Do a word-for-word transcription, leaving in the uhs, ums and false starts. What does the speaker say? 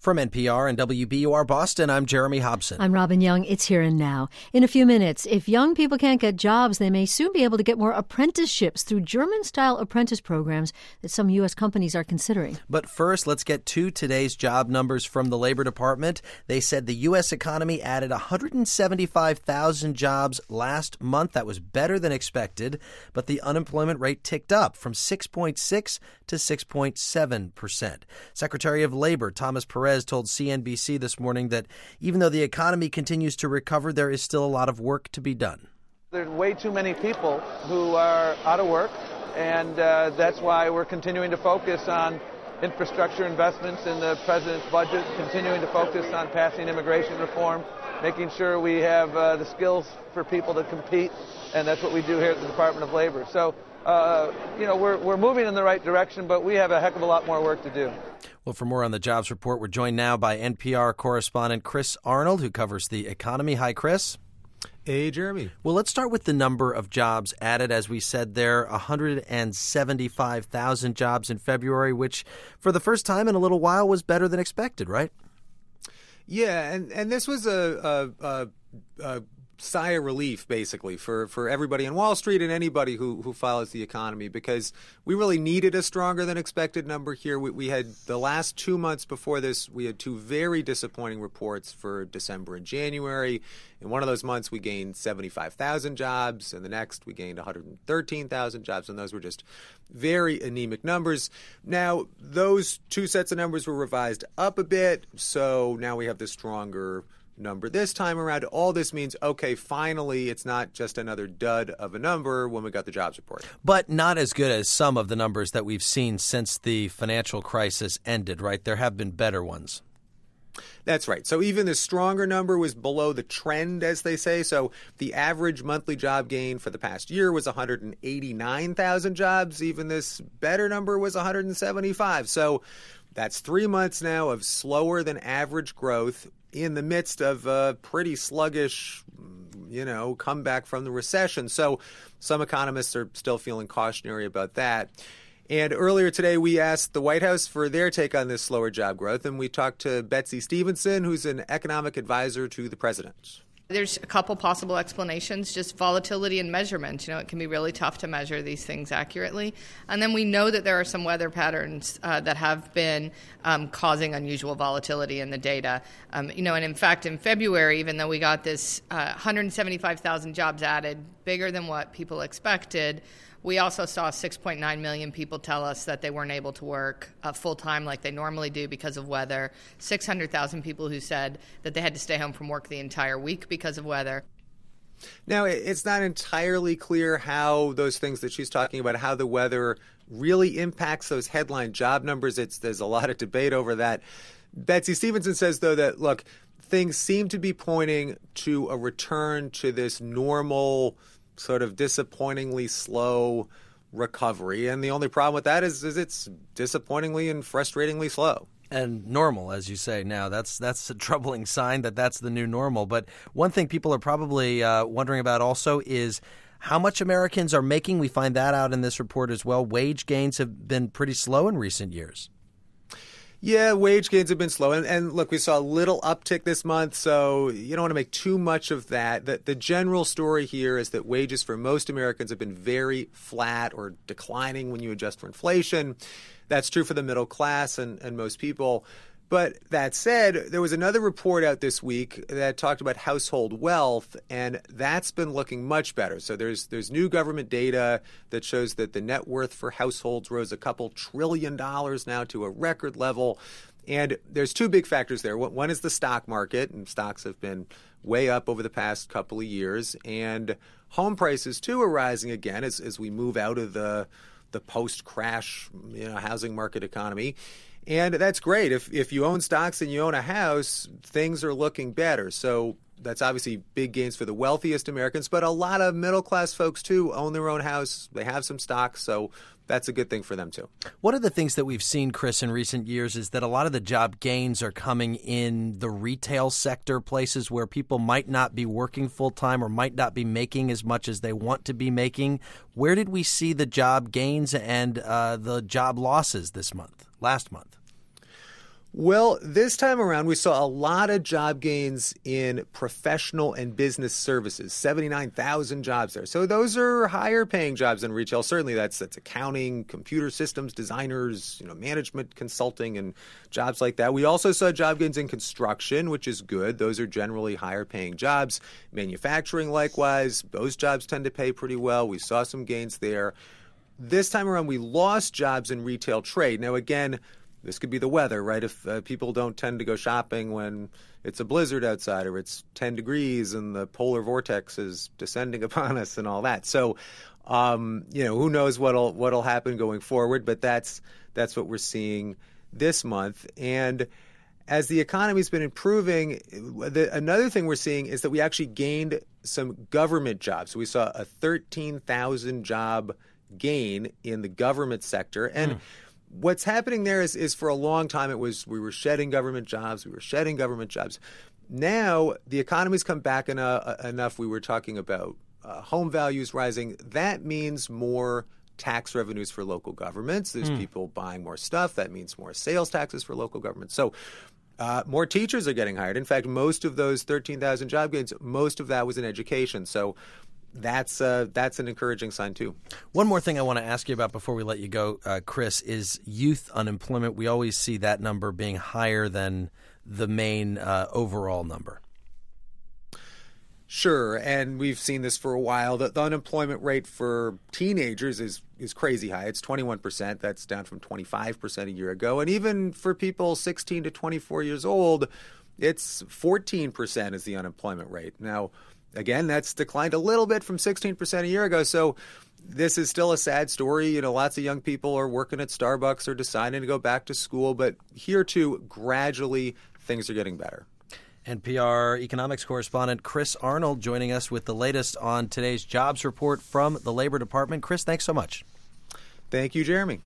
From N P R and W B U R Boston, I'm Jeremy Hobson. I'm Robin Young. It's Here and Now. In a few minutes, if young people can't get jobs, they may soon be able to get more apprenticeships through German-style apprentice programs that some U S companies are considering. But first, let's get to today's job numbers from the Labor Department. They said the U S economy added one hundred seventy-five thousand jobs last month. That was better than expected, but the unemployment rate ticked up from six point six to six point seven percent. Secretary of Labor Thomas Perez told C N B C this morning that even though the economy continues to recover, there is still a lot of work to be done. There's way too many people who are out of work, and uh, that's why we're continuing to focus on infrastructure investments in the president's budget, continuing to focus on passing immigration reform, making sure we have uh, the skills for people to compete, and that's what we do here at the Department of Labor. So, uh, you know, we're, we're moving in the right direction, but we have a heck of a lot more work to do. Well, for more on the jobs report, we're joined now by N P R correspondent Chris Arnold, who covers the economy. Hi, Chris. Hey, Jeremy. Well, let's start with the number of jobs added. As we said there, one hundred seventy-five thousand jobs in February, which for the first time in a little while was better than expected, right? Yeah, and, and this was a, a, a, a sigh of relief, basically, for, for everybody on Wall Street and anybody who, who follows the economy, because we really needed a stronger than expected number here. We, we had the last two months before this, we had two very disappointing reports for December and January. In one of those months, we gained seventy-five thousand jobs, and the next we gained one hundred thirteen thousand jobs, and those were just very anemic numbers. Now, those two sets of numbers were revised up a bit, so now we have the stronger number this time around. All this means, okay, finally, it's not just another dud of a number when we got the jobs report. But not as good as some of the numbers that we've seen since the financial crisis ended, right? There have been better ones. That's right. So even the stronger number was below the trend, as they say. So the average monthly job gain for the past year was one hundred eighty-nine thousand jobs. Even this better number was one hundred seventy-five. So that's three months now of slower than average growth in the midst of a pretty sluggish, you know, comeback from the recession. So some economists are still feeling cautionary about that. And earlier today, we asked the White House for their take on this slower job growth, and we talked to Betsy Stevenson, who's an economic advisor to the president. There's a couple possible explanations, just volatility and measurement. You know, it can be really tough to measure these things accurately. And then we know that there are some weather patterns uh, that have been um, causing unusual volatility in the data. Um, you know, and in fact, in February, even though we got this uh, one hundred seventy-five thousand jobs added, bigger than what people expected, we also saw six point nine million people tell us that they weren't able to work uh, full-time like they normally do because of weather, six hundred thousand people who said that they had to stay home from work the entire week because of weather. Now, it's not entirely clear how those things that she's talking about, how the weather really impacts those headline job numbers. It's, there's a lot of debate over that. Betsy Stevenson says, though, that, look, things seem to be pointing to a return to this normal sort of disappointingly slow recovery. And the only problem with that is, is it's disappointingly and frustratingly slow. And normal, as you say now. That's that's a troubling sign that that's the new normal. But one thing people are probably uh, wondering about also is how much Americans are making. We find that out in this report as well. Wage gains have been pretty slow in recent years. Yeah, wage gains have been slow. And, and look, we saw a little uptick this month, so you don't want to make too much of that. The, the general story here is that wages for most Americans have been very flat or declining when you adjust for inflation. That's true for the middle class and, and most people. But that said, there was another report out this week that talked about household wealth, and that's been looking much better. So there's there's new government data that shows that the net worth for households rose a couple trillion dollars now to a record level. And there's two big factors there. One is the stock market, and stocks have been way up over the past couple of years. And home prices, too, are rising again as, as we move out of the, the post-crash you know, housing market economy. And that's great. If if you own stocks and you own a house, things are looking better. So that's obviously big gains for the wealthiest Americans, but a lot of middle-class folks, too, own their own house. They have some stocks, so that's a good thing for them, too. One of the things that we've seen, Chris, in recent years is that a lot of the job gains are coming in the retail sector, places where people might not be working full-time or might not be making as much as they want to be making. Where did we see the job gains and uh, the job losses this month, last month? Well, this time around, we saw a lot of job gains in professional and business services, seventy-nine thousand jobs there. So those are higher paying jobs than retail. Certainly that's that's accounting, computer systems, designers, you know, management, consulting, and jobs like that. We also saw job gains in construction, which is good. Those are generally higher paying jobs. Manufacturing, likewise, those jobs tend to pay pretty well. We saw some gains there. This time around, we lost jobs in retail trade. Now, again, this could be the weather, right? If uh, people don't tend to go shopping when it's a blizzard outside or it's ten degrees and the polar vortex is descending upon us and all that. So, um, you know, who knows what'll what'll happen going forward? But that's that's what we're seeing this month. And as the economy's been improving, the, another thing we're seeing is that we actually gained some government jobs. So we saw a thirteen thousand job gain in the government sector. And mm. what's happening there is, is for a long time it was we were shedding government jobs, we were shedding government jobs. Now the economy's come back enough, enough we were talking about uh, home values rising. That means more tax revenues for local governments. There's mm. people buying more stuff. That means more sales taxes for local governments. So uh, more teachers are getting hired. In fact, most of those thirteen thousand job gains, most of that was in education. So That's uh, that's an encouraging sign, too. One more thing I want to ask you about before we let you go, uh, Chris, is youth unemployment. We always see that number being higher than the main uh, overall number. Sure, and we've seen this for a while. The, the unemployment rate for teenagers is, is crazy high. It's twenty-one percent. That's down from twenty-five percent a year ago. And even for people sixteen to twenty-four years old, it's fourteen percent is the unemployment rate. Now, again, that's declined a little bit from sixteen percent a year ago. So this is still a sad story. You know, lots of young people are working at Starbucks or deciding to go back to school. But here, too, gradually things are getting better. N P R economics correspondent Chris Arnold joining us with the latest on today's jobs report from the Labor Department. Chris, thanks so much. Thank you, Jeremy.